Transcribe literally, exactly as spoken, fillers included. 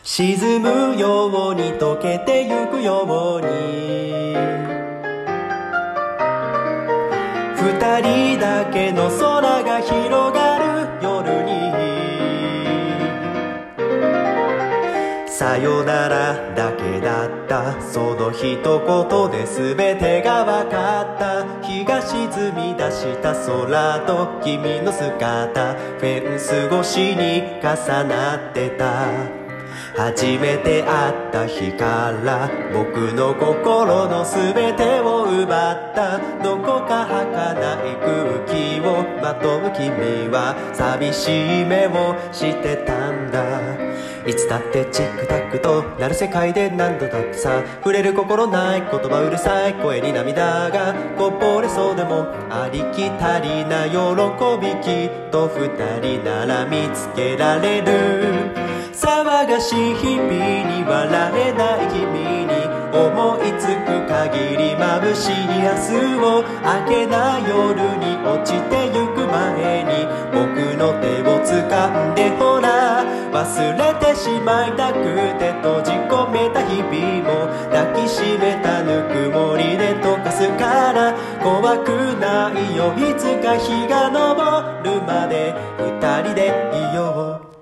沈むように溶けてゆくように二人だけの空が広がる夜にさよならだけだったその一言で全てが分かった日が沈み出した空と君の姿フェンス越しに重なってた初めて会った日から僕の心の全てを奪ったどこか儚い空気をまとう君は寂しい目をしてたんだいつだってチックタックとなる世界で何度だってさ触れる心ない言葉うるさい声に涙がこぼれそうでもありきたりな喜びきっと二人なら見つけられる騒がしい日々に笑えない君に思いつく限り眩しい明日を明けない夜に落ちてゆく前に僕の手を掴んでほら忘れてしまいたくて閉じ込めた日々も抱きしめたぬくもりで溶かすから怖くないよいつか日が昇るまで二人でいよう